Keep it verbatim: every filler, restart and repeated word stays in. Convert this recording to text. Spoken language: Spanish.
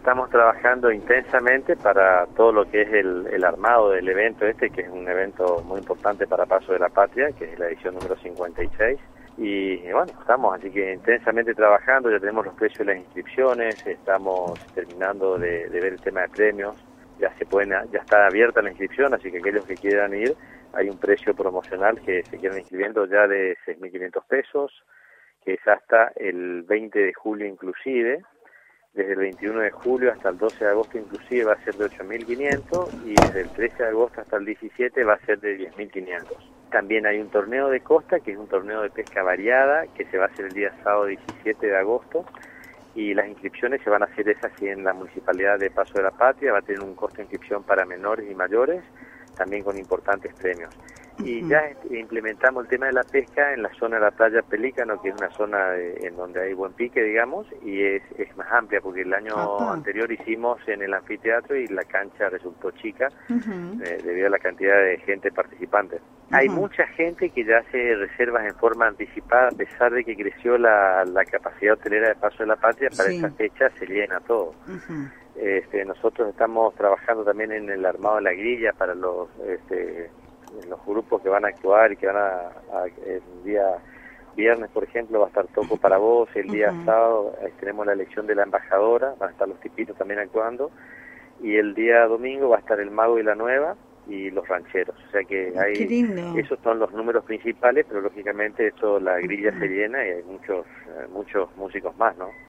estamos trabajando intensamente para todo lo que es el, el armado del evento este, que es un evento muy importante para Paso de la Patria, que es la edición número cincuenta y seis. Y bueno, estamos así que intensamente trabajando, ya tenemos los precios de las inscripciones, estamos terminando de, de ver el tema de premios, ya se pueden, ya está abierta la inscripción, así que aquellos que quieran ir, hay un precio promocional que se quieran inscribiendo ya de seis mil quinientos pesos, que es hasta el veinte de julio inclusive. Desde el veintiuno de julio hasta el doce de agosto inclusive va a ser de ocho mil quinientos y desde el trece de agosto hasta el diecisiete va a ser de diez mil quinientos. También hay un torneo de costa, que es un torneo de pesca variada, que se va a hacer el día sábado diecisiete de agosto, y las inscripciones se van a hacer esas sí en la Municipalidad de Paso de la Patria, va a tener un costo de inscripción para menores y mayores, también con importantes premios. Y ya implementamos el tema de la pesca en la zona de la playa Pelícano, que es una zona de, en donde hay buen pique, digamos, y es, es más amplia, porque el año Ajá. anterior hicimos en el anfiteatro y la cancha resultó chica uh-huh. eh, debido a la cantidad de gente participante. Uh-huh. Hay mucha gente que ya hace reservas en forma anticipada, a pesar de que creció la, la capacidad hotelera de Paso de la Patria, para sí. esa fecha se llena todo. Uh-huh. este, nosotros estamos trabajando también en el armado de la grilla para los... Este, los grupos que van a actuar y que van a, a el día viernes, por ejemplo, va a estar Toco para Vos, el día uh-huh. sábado eh, tenemos la elección de la embajadora, van a estar los tipitos también actuando, y el día domingo va a estar el Mago y la Nueva y los rancheros, o sea que hay, esos son los números principales, pero lógicamente esto, la grilla uh-huh. se llena y hay muchos, eh, muchos músicos más, ¿no?